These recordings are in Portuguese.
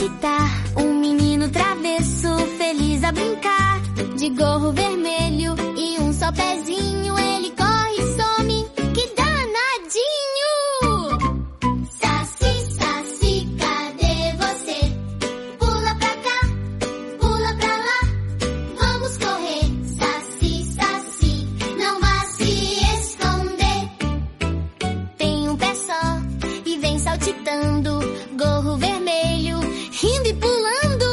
saltitar, um menino travesso, feliz a brincar. De gorro vermelho e um só pezinho, ele corre e some, que danadinho! Saci, saci, cadê você? Pula pra cá, pula pra lá, vamos correr. Saci, saci, não vá se esconder. Tem um pé só e vem saltitando, gorro vermelho, rindo e pulando.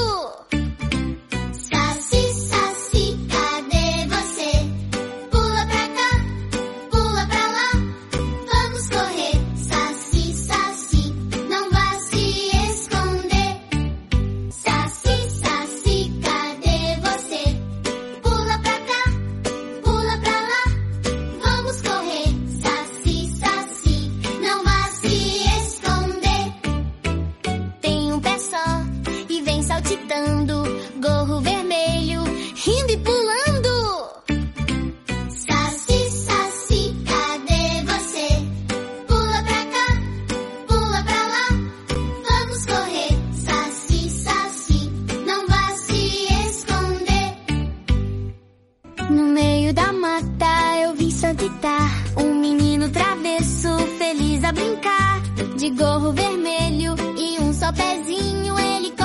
Saci, saci, cadê você? Pula pra cá, pula pra lá, vamos correr. Saci, saci, não vá se esconder. Saci, saci, cadê você? Pula pra cá, pula pra lá, vamos correr. Saci, saci, não vá se esconder. Tem um pé só e vem saltitando, gorro vermelho, rindo e pulando. Saci, saci, cadê você? Pula pra cá, pula pra lá, vamos correr. Saci, saci, não vá se esconder. No meio da mata eu vi saltitar, um menino travesso, feliz a brincar. De gorro vermelho e um só pezinho, ele